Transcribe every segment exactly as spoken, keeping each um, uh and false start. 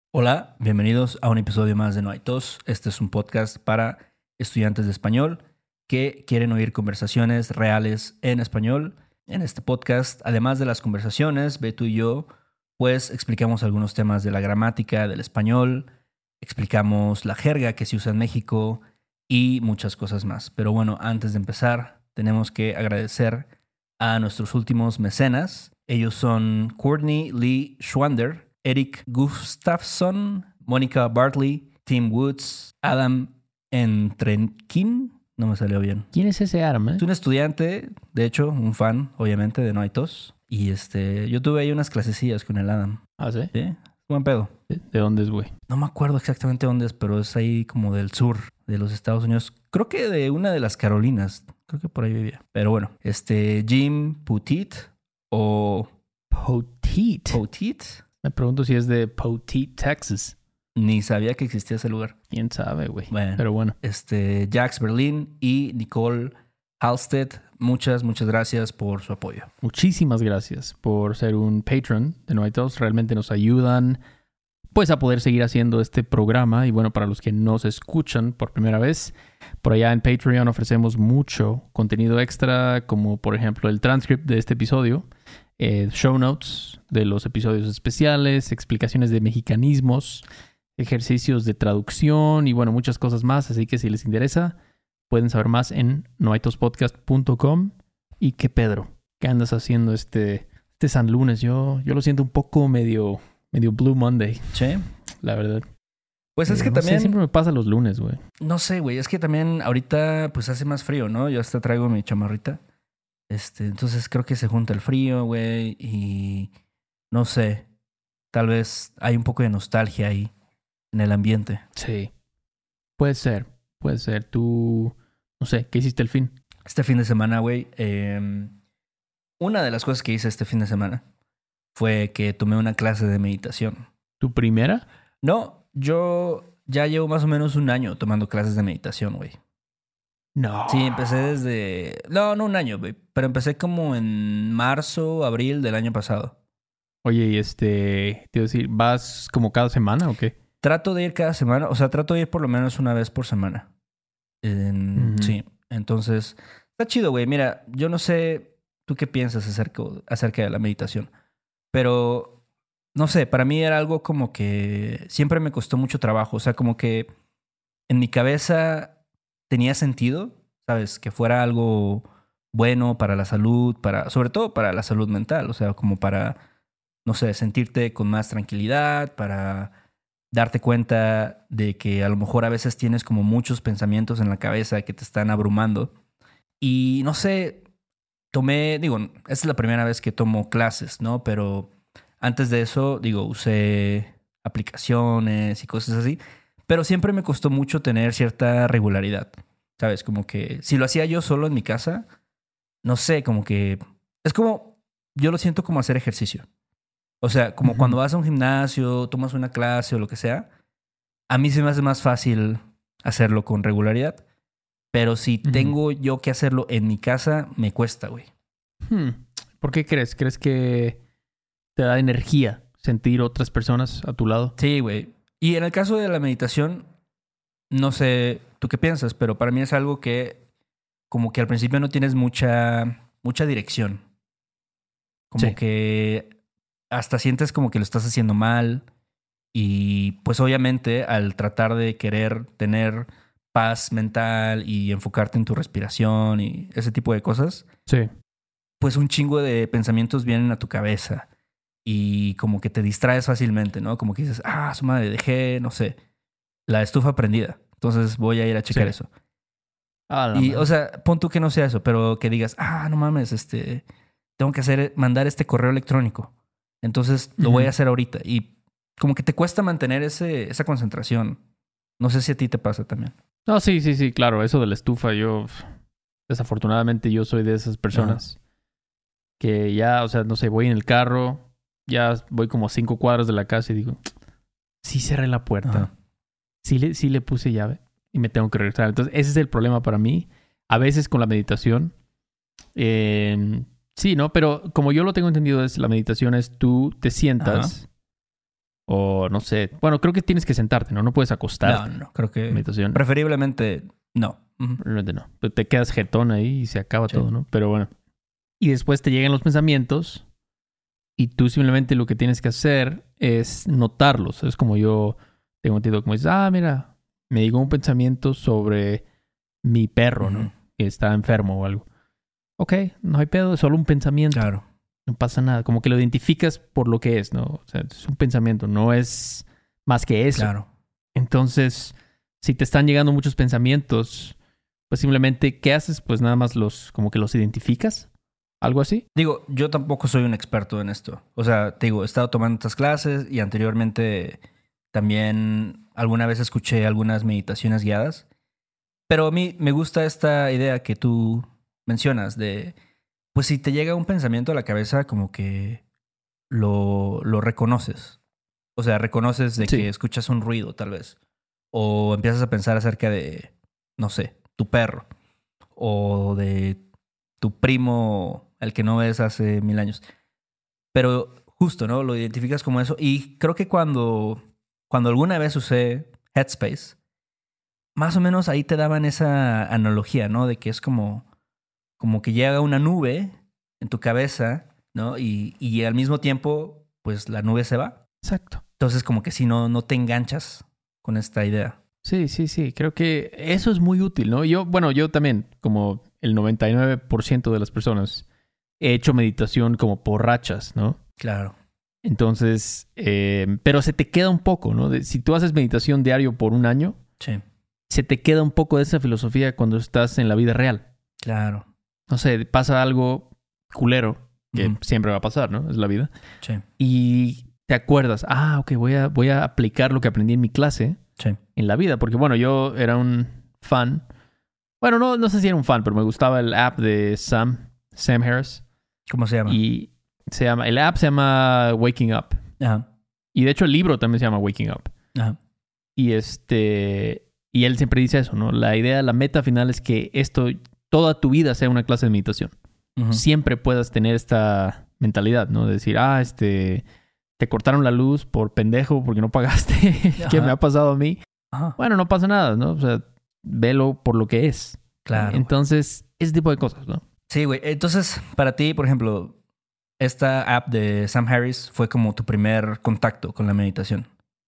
Hola, bienvenidos a un episodio más de No hay tos. Este es un podcast para estudiantes de español que quieren oír conversaciones reales en español. En este podcast, además de las conversaciones, Beto y yo, pues explicamos algunos temas de la gramática del español, explicamos la jerga que se usa en México y muchas cosas más. Pero bueno, antes de empezar, tenemos que agradecer a nuestros últimos mecenas. Ellos son Courtney Lee Schwander, Eric Gustafsson, Mónica Bartley, Tim Woods, Adam Entrenkin. No me salió bien. ¿Quién es ese Adam, eh? Es un estudiante, de hecho, un fan, obviamente, de No hay tos. Y este, yo tuve ahí unas clasecillas con el Adam. ¿Ah, sí? ¿Sí? Buen pedo. ¿De, de dónde es, güey? No me acuerdo exactamente dónde es, pero es ahí como del sur de los Estados Unidos. Creo que de una de las Carolinas. Creo que por ahí vivía. Pero bueno, este Jim Putit o... Poteet. Potit. Me pregunto si es de Poteet, Texas. Ni sabía que existía ese lugar. ¿Quién sabe, güey? Bueno. Pero bueno. Este, Jax Berlin y Nicole Halstead, muchas, muchas gracias por su apoyo. Muchísimas gracias por ser un patron de No hay tos. Realmente nos ayudan pues a poder seguir haciendo este programa. Y bueno, para los que nos escuchan por primera vez, por allá en Patreon ofrecemos mucho contenido extra, como por ejemplo el transcript de este episodio, eh, show notes de los episodios especiales, explicaciones de mexicanismos, ejercicios de traducción y bueno, muchas cosas más. Así que si les interesa, pueden saber más en noaitospodcast punto com. Y que Pedro, ¿qué andas haciendo este, este San Lunes? Yo, yo lo siento un poco medio, medio Blue Monday. Sí. La verdad. Pues es Eh, que no también... sé, siempre me pasa los lunes, güey. No sé, güey. Es que también ahorita pues hace más frío, ¿no? Yo hasta traigo mi chamarrita. Este, entonces creo que se junta el frío, güey. Y no sé. Tal vez hay un poco de nostalgia ahí en el ambiente. Sí. Puede ser. Puede ser. Tú... No sé, ¿qué hiciste el fin? Este fin de semana, güey. Eh, una de las cosas que hice este fin de semana fue que tomé una clase de meditación. ¿Tu primera? No, yo ya llevo más o menos un año tomando clases de meditación, güey. No. Sí, empecé desde... No, no un año, güey. Pero empecé como en marzo, abril del año pasado. Oye, y este... Te iba a decir, ¿vas como cada semana o qué? Trato de ir cada semana. O sea, trato de ir por lo menos una vez por semana. En- Ujú. Sí. Entonces, está chido, güey. Mira, yo no sé tú qué piensas acerca, acerca de la meditación. Pero, no sé, para mí era algo como que siempre me costó mucho trabajo. O sea, como que en mi cabeza tenía sentido, ¿sabes? Que fuera algo bueno para la salud, para, sobre todo para la salud mental. O sea, como para, no sé, sentirte con más tranquilidad, para darte cuenta de que a lo mejor a veces tienes como muchos pensamientos en la cabeza que te están abrumando. Y no sé, tomé, digo, esta es la primera vez que tomo clases, ¿no? Pero antes de eso, digo, usé aplicaciones y cosas así. Pero siempre me costó mucho tener cierta regularidad, ¿sabes? Como que si lo hacía yo solo en mi casa, no sé, como que... Es como, yo lo siento como hacer ejercicio. O sea, como Ujú. cuando vas a un gimnasio, tomas una clase o lo que sea, a mí se me hace más fácil hacerlo con regularidad. Pero si Ujú. tengo yo que hacerlo en mi casa, me cuesta, güey. Hmm. ¿Por qué crees? ¿Crees que te da energía sentir otras personas a tu lado? Sí, güey. Y en el caso de la meditación, no sé tú qué piensas, pero para mí es algo que como que al principio no tienes mucha, mucha dirección. Como Sí. que hasta sientes como que lo estás haciendo mal. Y pues obviamente al tratar de querer tener paz mental y enfocarte en tu respiración y ese tipo de cosas, Sí. pues un chingo de pensamientos vienen a tu cabeza y como que te distraes fácilmente, ¿no? Como que dices, ah, su madre, dejé, no sé, la estufa prendida. Entonces voy a ir a checar Sí. eso. Ah, la Y, madre. o sea, pon tú que no sea eso, pero que digas, ah, no mames, este, tengo que hacer, mandar este correo electrónico. Entonces lo voy a Ujú. hacer ahorita. Y como que te cuesta mantener ese, esa concentración. No sé si a ti te pasa también. No, sí, sí, sí, claro. Eso de la estufa, yo... Desafortunadamente yo soy de esas personas que ya, o sea, no sé, voy en el carro, ya voy como a cinco cuadras de la casa y digo, sí cerré la puerta, Ajá. sí le, sí le puse llave y me tengo que regresar. Entonces, ese es el problema para mí. A veces con la meditación, eh, sí, ¿no? Pero como yo lo tengo entendido, es la meditación es tú te sientas O no sé. Bueno, creo que tienes que sentarte, ¿no? No puedes acostarte. No, no, creo que Meditación. preferiblemente no. Ujú. Realmente no. Pues te quedas jetón ahí y se acaba Sí. todo, ¿no? Pero bueno. Y después te llegan los pensamientos y tú simplemente lo que tienes que hacer es notarlos. Es como yo tengo entendido, como dices, ah, mira, me llegó un pensamiento sobre mi perro, ¿no? Ujú. Que está enfermo o algo. Ok, no hay pedo, es solo un pensamiento. Claro. No pasa nada. Como que lo identificas por lo que es, ¿no? O sea, es un pensamiento, no es más que eso. Claro. Entonces, si te están llegando muchos pensamientos, pues simplemente, ¿qué haces? Pues nada más los, como que los identificas. Algo así. Digo, yo tampoco soy un experto en esto. O sea, te digo, he estado tomando estas clases y anteriormente también alguna vez escuché algunas meditaciones guiadas. Pero a mí me gusta esta idea que tú mencionas de, pues si te llega un pensamiento a la cabeza, como que lo, lo reconoces. O sea, reconoces de Sí. que escuchas un ruido, tal vez. O empiezas a pensar acerca de, no sé, tu perro. O de tu primo, al que no ves hace mil años. Pero justo, ¿no? Lo identificas como eso. Y creo que cuando, cuando alguna vez usé Headspace, más o menos ahí te daban esa analogía, ¿no? De que es como, como que llega una nube en tu cabeza, ¿no? Y, y al mismo tiempo, pues la nube se va. Exacto. Entonces, como que si no, no te enganchas con esta idea. Sí, sí, sí. Creo que eso es muy útil, ¿no? Yo, bueno, yo también, como el noventa y nueve por ciento de las personas, he hecho meditación como por rachas, ¿no? Claro. Entonces, eh, pero se te queda un poco, ¿no? De- si tú haces meditación diario por un año, Sí, se te queda un poco de esa filosofía cuando estás en la vida real. claro. No sé, pasa algo culero, que Ujú. siempre va a pasar, ¿no? Es la vida. Sí, Y te acuerdas, ah, ok, voy a, voy a aplicar lo que aprendí en mi clase sí. en la vida. Porque, bueno, yo era un fan. Bueno, no, no sé si era un fan, pero me gustaba el app de Sam, Sam Harris. ¿Cómo se llama? Y se llama, el app se llama Waking Up. Ajá, Y de hecho el libro también se llama Waking Up. ajá. Y este, y él siempre dice eso, ¿no? La idea, la meta final es que esto, toda tu vida sea una clase de meditación. Ujú. Siempre puedas tener esta mentalidad, ¿no? De decir, ah, este, te cortaron la luz por pendejo porque no pagaste. ¿Qué Ajá. me ha pasado a mí? Ajá. Bueno, no pasa nada, ¿no? O sea, velo por lo que es. Claro. Entonces, ese tipo de cosas, ¿no? Sí, güey. Entonces, para ti, por ejemplo, esta app de Sam Harris fue como tu primer contacto con la meditación.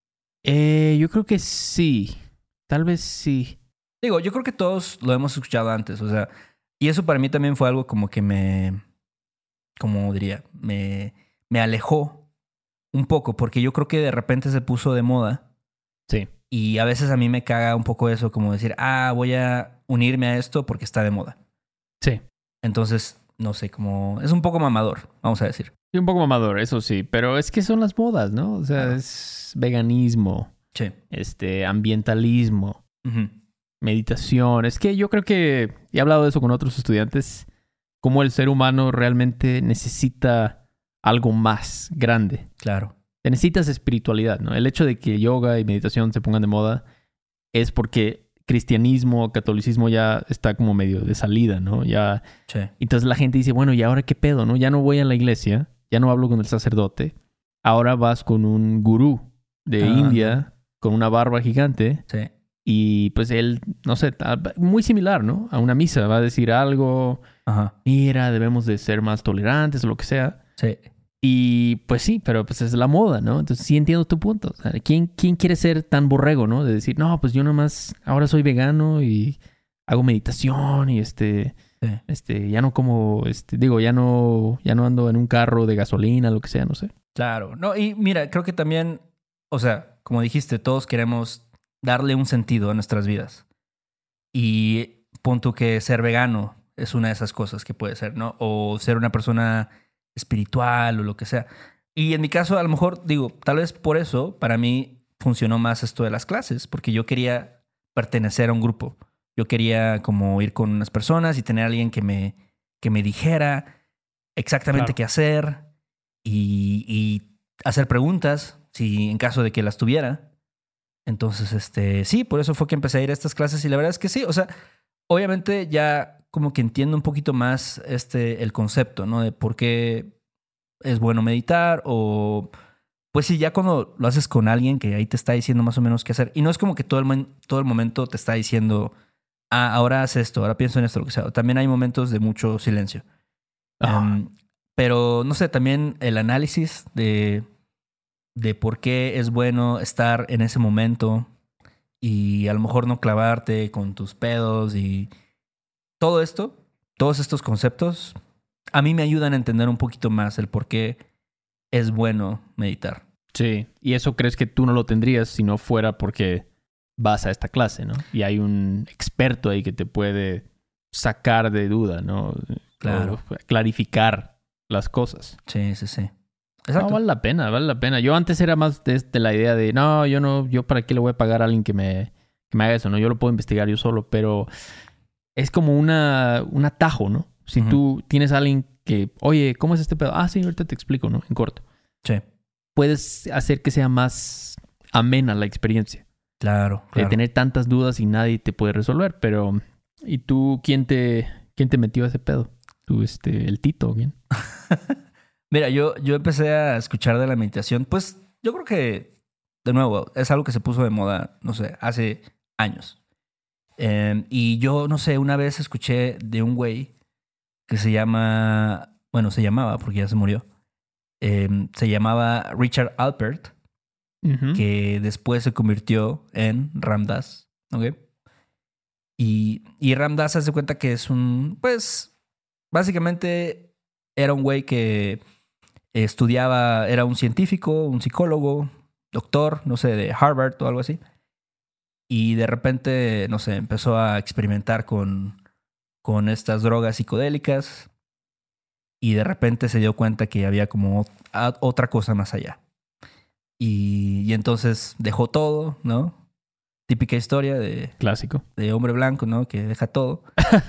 Eh, yo creo que sí. Tal vez sí. Digo, yo creo que todos lo hemos escuchado antes, o sea, y eso para mí también fue algo como que me, como diría, me, me alejó un poco, porque yo creo que de repente se puso de moda Sí. y a veces a mí me caga un poco eso, como decir, ah, voy a unirme a esto porque está de moda. Sí. Entonces, no sé, como es un poco mamador, vamos a decir. Sí, un poco mamador, eso sí. Pero es que son las modas, ¿no? O sea, Claro. es veganismo, Sí. este, ambientalismo, Ujú. meditación. Es que yo creo que he hablado de eso con otros estudiantes, cómo el ser humano realmente necesita algo más grande. Claro. Necesitas espiritualidad, ¿no? El hecho de que yoga y meditación se pongan de moda es porque cristianismo, catolicismo ya está como medio de salida, ¿no? Ya, Sí. entonces la gente dice, bueno, ¿y ahora qué pedo, no? Ya no voy a la iglesia, ya no hablo con el sacerdote, ahora vas con un gurú de Ah, India con una barba gigante Sí. y pues él, no sé, ta- muy similar, ¿no? A una misa, va a decir algo, Ajá. mira, debemos de ser más tolerantes o lo que sea. Sí. Y pues sí, pero pues es la moda, ¿no? Entonces sí entiendo tu punto. O sea, ¿quién, quién quiere ser tan borrego, ¿no? De decir, no, pues yo nomás ahora soy vegano y hago meditación y este, Sí. este, ya no como, este, digo, ya no, ya no ando en un carro de gasolina, lo que sea, no sé. Claro. No, y mira, creo que también, o sea, como dijiste, todos queremos darle un sentido a nuestras vidas. Y punto que ser vegano es una de esas cosas que puede ser, ¿no? O ser una persona espiritual o lo que sea. Y en mi caso, a lo mejor, digo, tal vez por eso, para mí funcionó más esto de las clases, porque yo quería pertenecer a un grupo. Yo quería como ir con unas personas y tener a alguien que me, que me dijera exactamente Claro. qué hacer y, y hacer preguntas, si en caso de que las tuviera. Entonces, este, sí, por eso fue que empecé a ir a estas clases y la verdad es que sí, o sea, obviamente ya como que entiendo un poquito más este, el concepto, ¿no? De por qué es bueno meditar o pues sí, ya cuando lo haces con alguien que ahí te está diciendo más o menos qué hacer. Y no es como que todo el, mo- todo el momento te está diciendo, ah, ahora haz esto, ahora pienso en esto, lo que sea. También hay momentos de mucho silencio. Ah, Em, pero no sé, también el análisis de, de por qué es bueno estar en ese momento y a lo mejor no clavarte con tus pedos y todo esto, todos estos conceptos, a mí me ayudan a entender un poquito más el por qué es bueno meditar. sí. Y eso crees que tú no lo tendrías si no fuera porque vas a esta clase, ¿no? Y hay un experto ahí que te puede sacar de duda, ¿no? Claro. O clarificar las cosas. Sí, sí, sí. No, Exacto. vale la pena, vale la pena. Yo antes era más de, de la idea de, no, yo no, yo para qué le voy a pagar a alguien que me, que me haga eso, ¿no? Yo lo puedo investigar yo solo, pero es como una, un atajo, ¿no? Si Ujú. tú tienes a alguien que, oye, ¿cómo es este pedo? Ah, sí, ahorita te explico, ¿no? En corto. Sí, Puedes hacer que sea más amena la experiencia. claro, De claro. tener tantas dudas y nadie te puede resolver, pero... ¿Y tú quién te, quién te metió a ese pedo? ¿Tú, este, el Tito o quién? Mira, yo, yo empecé a escuchar de la meditación, pues yo creo que, de nuevo, es algo que se puso de moda, no sé, hace años. Eh, y yo, no sé, una vez escuché de un güey que se llama, bueno, se llamaba porque ya se murió, eh, se llamaba Richard Alpert, Ujú. que después se convirtió en Ram Dass, ¿ok? Y, y Ram Dass hace cuenta que es un, pues, básicamente era un güey que estudiaba, era un científico, un psicólogo, doctor, no sé, de Harvard o algo así. Y de repente, no sé, empezó a experimentar con, con estas drogas psicodélicas y de repente se dio cuenta que había como a- otra cosa más allá. Y, y entonces dejó todo, ¿no? Típica historia de, Clásico. de hombre blanco, ¿no? Que deja todo.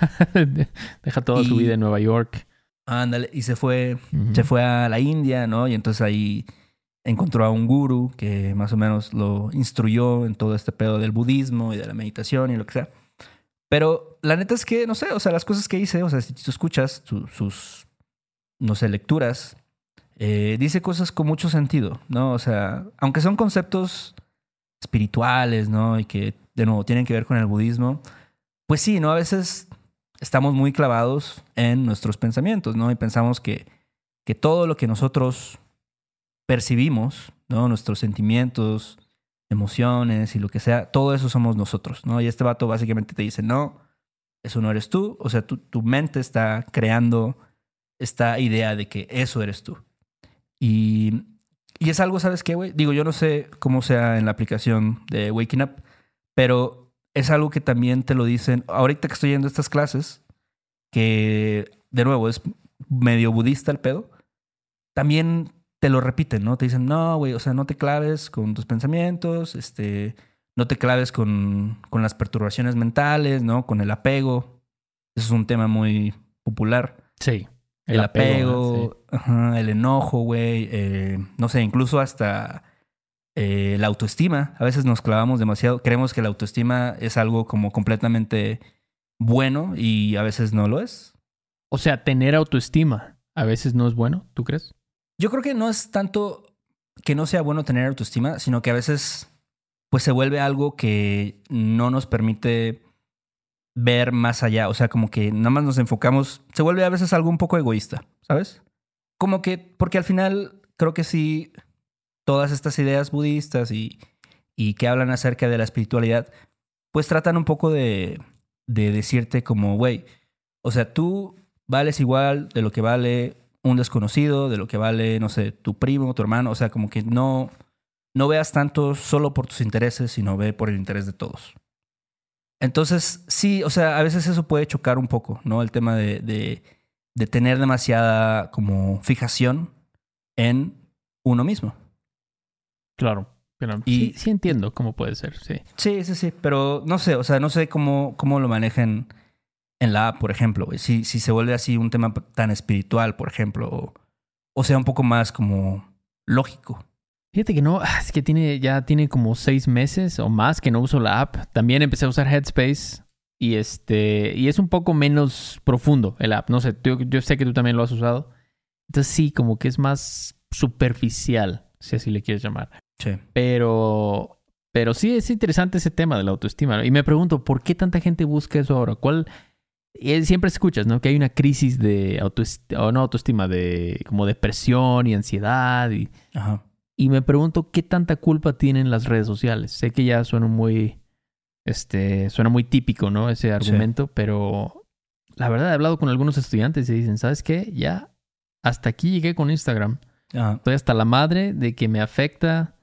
Deja toda su Y- vida en Nueva York. Ándale, y se fue, Ujú. se fue a la India, ¿no? Y entonces ahí encontró a un gurú que más o menos lo instruyó en todo este pedo del budismo y de la meditación y lo que sea. Pero la neta es que, no sé, o sea, las cosas que hice, o sea, si tú escuchas su- sus, no sé, lecturas, eh, dice cosas con mucho sentido, ¿no? O sea, aunque son conceptos espirituales, ¿no? Y que, de nuevo, tienen que ver con el budismo, pues sí, ¿no? A veces estamos muy clavados en nuestros pensamientos, ¿no? Y pensamos que, que todo lo que nosotros percibimos, ¿no? Nuestros sentimientos, emociones y lo que sea, todo eso somos nosotros, ¿no? Y este vato básicamente te dice, no, eso no eres tú. O sea, tu, tu mente está creando esta idea de que eso eres tú. Y, y es algo, ¿sabes qué, güey? Digo, yo no sé cómo sea en la aplicación de Waking Up, pero es algo que también te lo dicen, ahorita que estoy yendo a estas clases, que de nuevo es medio budista el pedo, también te lo repiten, ¿no? Te dicen, no, güey, o sea, no te claves con tus pensamientos, este, no te claves con, con las perturbaciones mentales, ¿no? Con el apego. Eso es un tema muy popular. Sí. El, apego, ¿verdad? Sí. ajá, el enojo, güey, eh, no sé, incluso hasta eh, la autoestima. A veces nos clavamos demasiado. Creemos que la autoestima es algo como completamente bueno y a veces no lo es. O sea, tener autoestima a veces no es bueno, ¿tú crees? Yo creo que no es tanto que no sea bueno tener autoestima, sino que a veces pues se vuelve algo que no nos permite ver más allá. O sea, como que nada más nos enfocamos, se vuelve a veces algo un poco egoísta, ¿sabes? Como que, porque al final creo que sí, todas estas ideas budistas y, y que hablan acerca de la espiritualidad, pues tratan un poco de, de decirte como, güey, o sea, tú vales igual de lo que vale un desconocido, de lo que vale, no sé, tu primo, tu hermano, o sea, como que no, no veas tanto solo por tus intereses, sino ve por el interés de todos. Entonces, sí, o sea, a veces eso puede chocar un poco, ¿no? El tema de, de, de tener demasiada como fijación en uno mismo. Claro. Pero Y sí, sí entiendo cómo puede ser, sí. sí, sí, sí, pero no sé, o sea, no sé cómo, cómo lo manejan en la app, por ejemplo, güey. Si, si se vuelve así un tema tan espiritual, por ejemplo, o, o sea, un poco más como lógico. Fíjate que no, ah, es que tiene, ya tiene como seis meses o más que no uso la app. También empecé a usar Headspace y este, y es un poco menos profundo el app. No sé, yo, yo sé que tú también lo has usado. Entonces sí, como que es más superficial, si así le quieres llamar. Sí. Pero, pero sí es interesante ese tema de la autoestima, ¿no? Y me pregunto, ¿por qué tanta gente busca eso ahora? ¿Cuál? Y siempre escuchas, ¿no? Que hay una crisis de autoestima, o no autoestima, de como depresión y ansiedad. Y, Ajá. y me pregunto, ¿qué tanta culpa tienen las redes sociales? Sé que ya suena muy, este, suena muy típico, ¿no? Ese argumento, sí. Pero la verdad he hablado con algunos estudiantes y dicen, ¿sabes qué? Ya hasta aquí llegué con Instagram. Ajá. Estoy hasta la madre de que me afecta.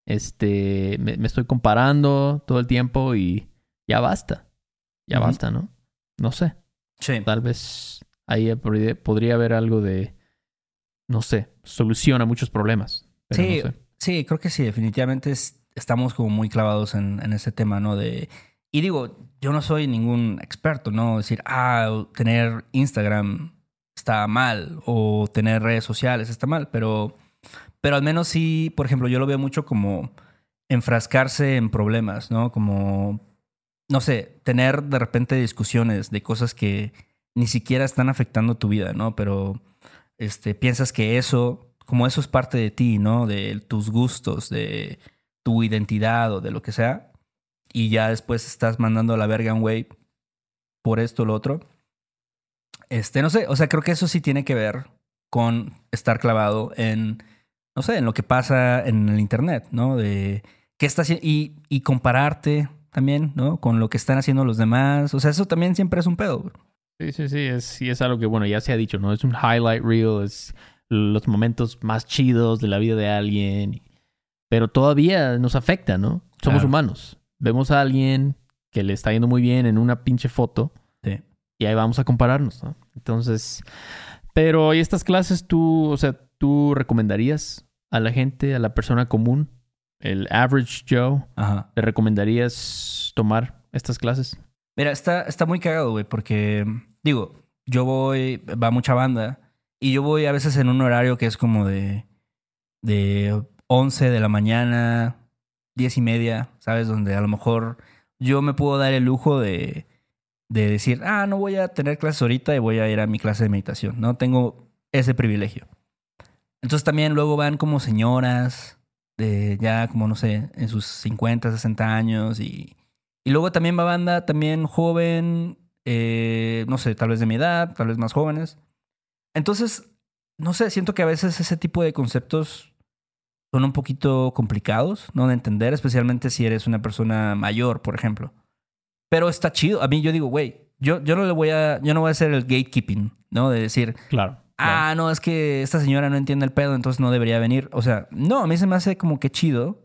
Este, me, me estoy comparando todo el tiempo y ya basta. Ya uh-huh. basta, ¿no? No sé. Sí. Tal vez ahí podría, podría haber algo de, no sé, solución a muchos problemas. Pero sí, no sé. Sí, creo que sí. Definitivamente es, estamos como muy clavados en, en ese tema, ¿no? De, y digo, yo no soy ningún experto, ¿no? Decir, ah, tener Instagram está mal o tener redes sociales está mal, pero, pero al menos sí, por ejemplo, yo lo veo mucho como enfrascarse en problemas, ¿no? Como, no sé, tener de repente discusiones de cosas que ni siquiera están afectando tu vida, ¿no? Pero este, piensas que eso, como eso es parte de ti, ¿no? De tus gustos, de tu identidad o de lo que sea, y ya después estás mandando a la verga a un güey por esto o lo otro. Este, no sé, o sea, creo que eso sí tiene que ver con estar clavado en, no sé, en lo que pasa en el internet, ¿no? De qué está haciendo y, y compararte también, ¿no? Con lo que están haciendo los demás. O sea, eso también siempre es un pedo. Sí, sí, sí. Es, sí, es algo que, bueno, ya se ha dicho, ¿no? Es un highlight reel, es los momentos más chidos de la vida de alguien. Pero todavía nos afecta, ¿no? Somos claro. humanos. Vemos a alguien que le está yendo muy bien en una pinche foto. Sí. Y ahí vamos a compararnos, ¿no? Entonces, pero ¿y estas clases tú, o sea, tú recomendarías a la gente, a la persona común, el average Joe, Ajá. le recomendarías tomar estas clases? Mira, está, está muy cagado, güey, porque, digo, yo voy, va mucha banda, y yo voy a veces en un horario que es como de, de once de la mañana, diez y media, ¿sabes? Donde a lo mejor yo me puedo dar el lujo de... de decir, ah, no voy a tener clases ahorita y voy a ir a mi clase de meditación, ¿no? Tengo ese privilegio. Entonces también luego van como señoras de ya como, no sé, en sus cincuenta, sesenta años y, y luego también va banda también joven, eh, no sé, tal vez de mi edad, tal vez más jóvenes. Entonces, no sé, siento que a veces ese tipo de conceptos son un poquito complicados, ¿no? De entender, especialmente si eres una persona mayor, por ejemplo. Pero está chido. A mí yo digo, güey, yo, yo no le voy a... Yo no voy a hacer el gatekeeping, ¿no? De decir... Claro. Ah, claro. no, es que esta señora no entiende el pedo, entonces no debería venir. O sea, no, a mí se me hace como que chido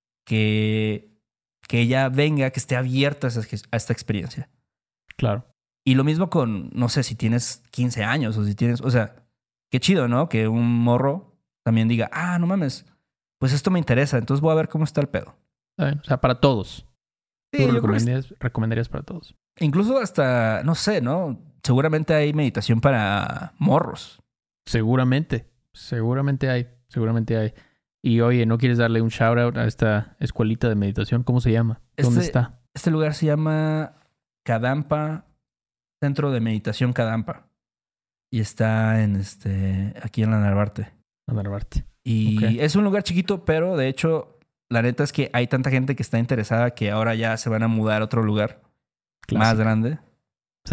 que, que ella venga, que esté abierta a, esa, a esta experiencia. Claro. Y lo mismo con, no sé, si tienes quince años o si tienes... O sea, qué chido, ¿no? Que un morro también diga, ah, no mames, pues esto me interesa, entonces voy a ver cómo está el pedo. O sea, para todos. Sí, ¿Tú recomendarías, recomendarías para todos? Incluso hasta, no sé, ¿no? Seguramente hay meditación para morros. Seguramente. Seguramente hay. Seguramente hay. Y oye, ¿no quieres darle un shout out a esta escuelita de meditación? ¿Cómo se llama? ¿Dónde este, está? Este lugar se llama Kadampa, Centro de Meditación Kadampa. Y está en este, aquí en la Narvarte. La Narvarte. Y okay. Es un lugar chiquito, pero de hecho... La neta es que hay tanta gente que está interesada que ahora ya se van a mudar a otro lugar Clásico. Más grande. Sí.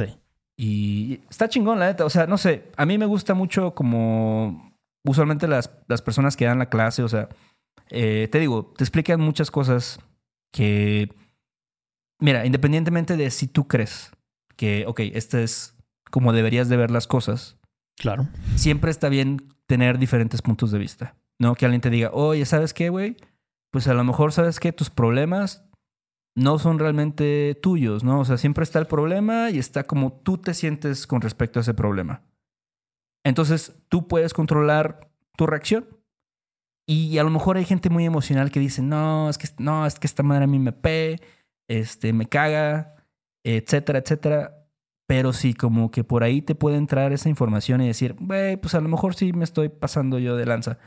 Y está chingón, la neta. O sea, no sé, a mí me gusta mucho como usualmente las, las personas que dan la clase, o sea, eh, te digo, te explican muchas cosas que, mira, independientemente de si tú crees que, ok, este es como deberías de ver las cosas. Claro. Siempre está bien tener diferentes puntos de vista, ¿no? Que alguien te diga, oye, ¿sabes qué, güey? Pues a lo mejor sabes que tus problemas no son realmente tuyos, ¿no? O sea, siempre está el problema y está como tú te sientes con respecto a ese problema. Entonces, tú puedes controlar tu reacción. Y a lo mejor hay gente muy emocional que dice, no, es que, no, es que esta madre a mí me pe, este, me caga, etcétera, etcétera. Pero sí, como que por ahí te puede entrar esa información y decir, güey, pues a lo mejor sí me estoy pasando yo de lanza.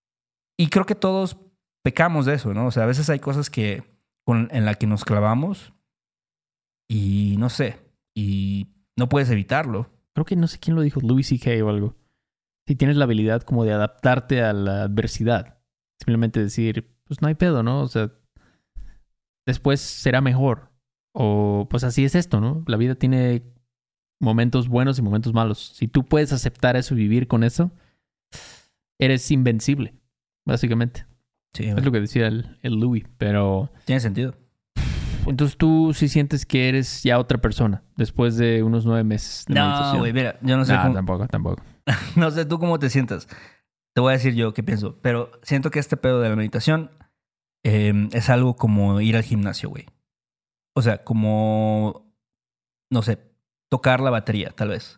Y creo que todos... pecamos de eso, ¿no? O sea, a veces hay cosas que con, en las que nos clavamos y no sé, y no puedes evitarlo. Creo que no sé quién lo dijo, Louis C K o algo. Si tienes la habilidad como de adaptarte a la adversidad. simplemente decir, pues no hay pedo, ¿no? O sea, después será mejor. O pues así es esto, ¿no? La vida tiene momentos buenos y momentos malos. Si tú puedes aceptar eso y vivir con eso, eres invencible, básicamente. Sí, Es lo que decía el, el Louis, pero... Tiene sentido. Entonces tú sí sientes que eres ya otra persona después de unos nueve meses de No, meditación. güey, mira, yo no sé Nah, cómo... tampoco, tampoco. No sé tú cómo te sientas. Te voy a decir yo qué pienso. Pero siento que este pedo de la meditación eh, es algo como ir al gimnasio, güey. O sea, como... No sé, tocar la batería, tal vez.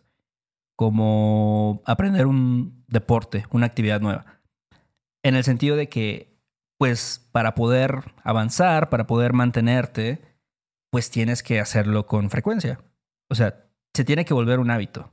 Como aprender un deporte, una actividad nueva. En el sentido de que, pues, para poder avanzar, para poder mantenerte, pues tienes que hacerlo con frecuencia. O sea, se tiene que volver un hábito.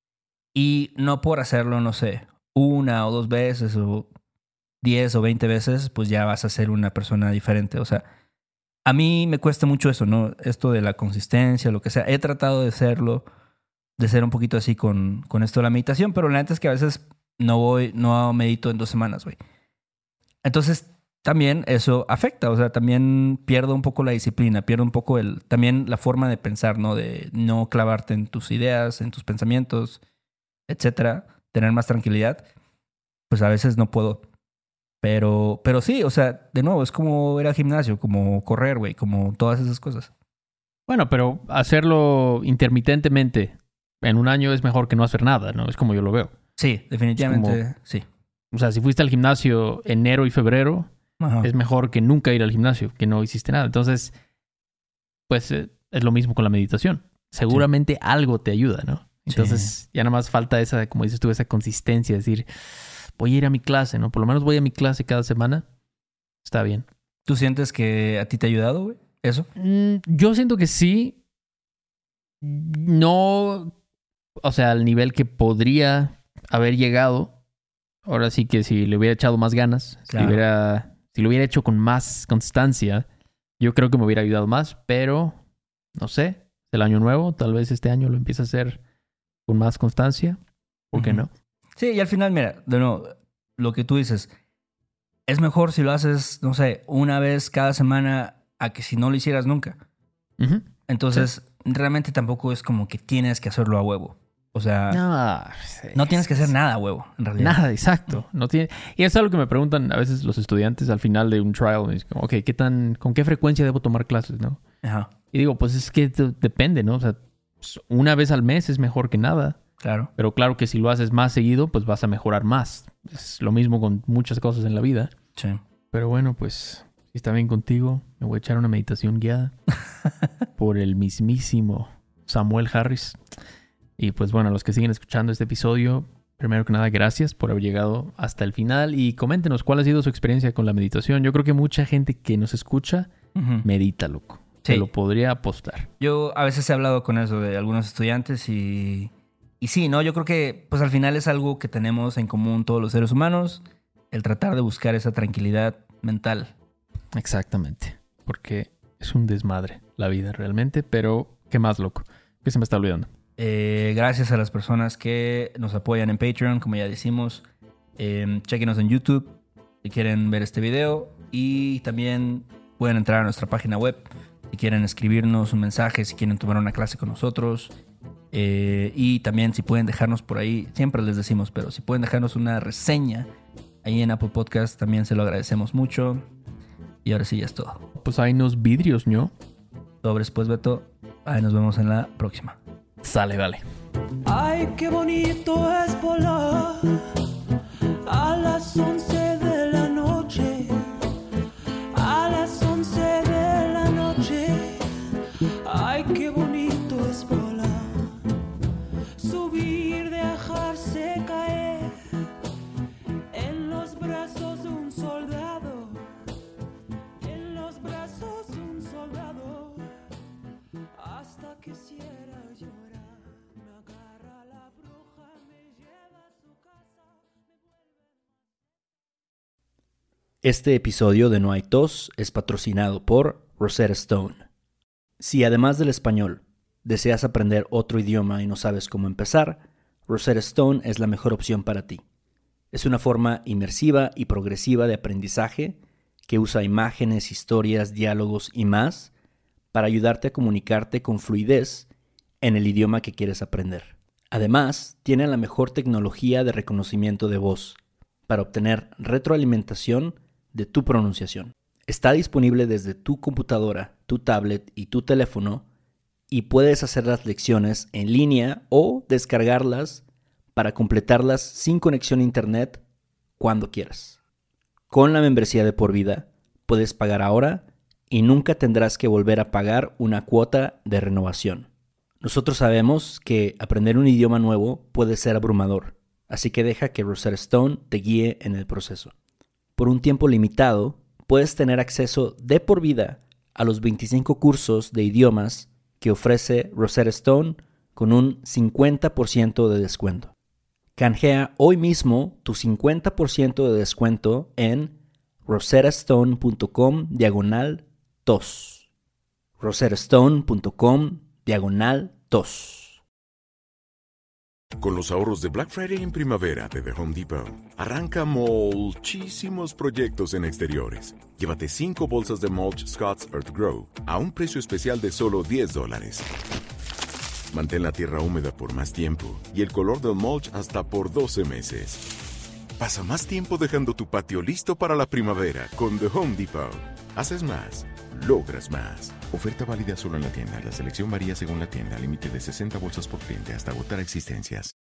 Y no por hacerlo, no sé, una o dos veces o diez o veinte veces, pues ya vas a ser una persona diferente. O sea, a mí me cuesta mucho eso, ¿no? Esto de la consistencia, lo que sea. He tratado de serlo, de ser un poquito así con, con esto de la meditación, pero la neta es que a veces no voy, no medito en dos semanas, güey. Entonces, también eso afecta, o sea, también pierdo un poco la disciplina, pierdo un poco el, también la forma de pensar, ¿no? De no clavarte en tus ideas, en tus pensamientos, etcétera, tener más tranquilidad, pues a veces no puedo. Pero, pero sí, o sea, de nuevo, es como ir al gimnasio, como correr, güey, como todas esas cosas. Bueno, pero hacerlo intermitentemente en un año es mejor que no hacer nada, ¿no? Es como yo lo veo. Sí, definitivamente, como- sí. O sea, si fuiste al gimnasio enero y febrero, Ajá. es mejor que nunca ir al gimnasio, que no hiciste nada. Entonces, pues eh, es lo mismo con la meditación. Seguramente algo te ayuda, ¿no? Entonces, ya nada más falta esa, como dices tú, esa consistencia, decir, voy a ir a mi clase, ¿no? Por lo menos voy a mi clase cada semana. Está bien. ¿Tú sientes que a ti te ha ayudado, güey? ¿Eso? Mm, yo siento que sí. No, o sea, al nivel que podría haber llegado. Ahora sí que si le hubiera echado más ganas, si, Claro. hubiera, si lo hubiera hecho con más constancia, yo creo que me hubiera ayudado más, pero no sé, el año nuevo, tal vez este año lo empiece a hacer con más constancia. ¿Por qué Ujú. no? Sí, y al final, mira, de nuevo, lo que tú dices, es mejor si lo haces, no sé, una vez cada semana a que si no lo hicieras nunca. Ujú. Entonces, realmente tampoco es como que tienes que hacerlo a huevo. O sea, no, No, tienes que hacer nada a huevo, en realidad. Nada, exacto. No tiene... Y es algo que me preguntan a veces los estudiantes al final de un trial. Me dicen, como, ok, ¿qué tan, ¿con qué frecuencia debo tomar clases, no? Ajá, Y digo, pues es que de- depende, ¿no? O sea, pues, una vez al mes es mejor que nada. claro. Pero claro que si lo haces más seguido, pues vas a mejorar más. Es lo mismo con muchas cosas en la vida. Sí. Pero bueno, pues, si está bien contigo, me voy a echar una meditación guiada por el mismísimo Samuel Harris. Y pues bueno, a los que siguen escuchando este episodio, primero que nada, gracias por haber llegado hasta el final. Y coméntenos cuál ha sido su experiencia con la meditación. Yo creo que mucha gente que nos escucha Ujú. medita, loco. Sí. Te lo podría apostar. Yo a veces he hablado con eso de algunos estudiantes y, y sí, ¿no? Yo creo que pues al final es algo que tenemos en común todos los seres humanos, el tratar de buscar esa tranquilidad mental. Exactamente. Porque es un desmadre la vida realmente. Pero, ¿qué más, loco? ¿Qué se me está olvidando? Eh, gracias a las personas que nos apoyan en Patreon, como ya decimos. Eh, chequenos en YouTube si quieren ver este video. Y también pueden entrar a nuestra página web si quieren escribirnos un mensaje, si quieren tomar una clase con nosotros. Eh, y también si pueden dejarnos por ahí, siempre les decimos, pero si pueden dejarnos una reseña ahí en Apple Podcast, también se lo agradecemos mucho. Y ahora sí ya es todo. Pues hay unos vidrios, ¿no? Sobres pues, Beto. Ahí nos vemos en la próxima. Sale, vale. Ay, qué bonito es volar a las once de la noche, a las once de la noche. Ay, qué bonito es volar, subir, dejarse caer en los brazos de un soldado, en los brazos de un soldado, hasta que quisiera llorar. Este episodio de No hay tos es patrocinado por Rosetta Stone. Si además del español deseas aprender otro idioma y no sabes cómo empezar, Rosetta Stone es la mejor opción para ti. Es una forma inmersiva y progresiva de aprendizaje que usa imágenes, historias, diálogos y más para ayudarte a comunicarte con fluidez en el idioma que quieres aprender. Además, tiene la mejor tecnología de reconocimiento de voz para obtener retroalimentación de tu pronunciación. Está disponible desde tu computadora, tu tablet y tu teléfono y puedes hacer las lecciones en línea o descargarlas para completarlas sin conexión a internet cuando quieras. Con la membresía de por vida puedes pagar ahora y nunca tendrás que volver a pagar una cuota de renovación. Nosotros sabemos que aprender un idioma nuevo puede ser abrumador, así que deja que Rosetta Stone te guíe en el proceso. Por un tiempo limitado, puedes tener acceso de por vida a los veinticinco cursos de idiomas que ofrece Rosetta Stone con un cincuenta por ciento de descuento. Canjea hoy mismo tu cincuenta por ciento de descuento en rosettastone.com diagonal tos. rosettastone.com diagonal tos. Con los ahorros de Black Friday en primavera de The Home Depot, arranca muchísimos proyectos en exteriores. Llévate cinco bolsas de mulch Scott's Earth Grow a un precio especial de solo diez dólares. Mantén la tierra húmeda por más tiempo y el color del mulch hasta por doce meses. Pasa más tiempo dejando tu patio listo para la primavera con The Home Depot. Haces más, logras más. Oferta válida solo en la tienda. La selección varía según la tienda. Límite de sesenta bolsas por cliente hasta agotar existencias.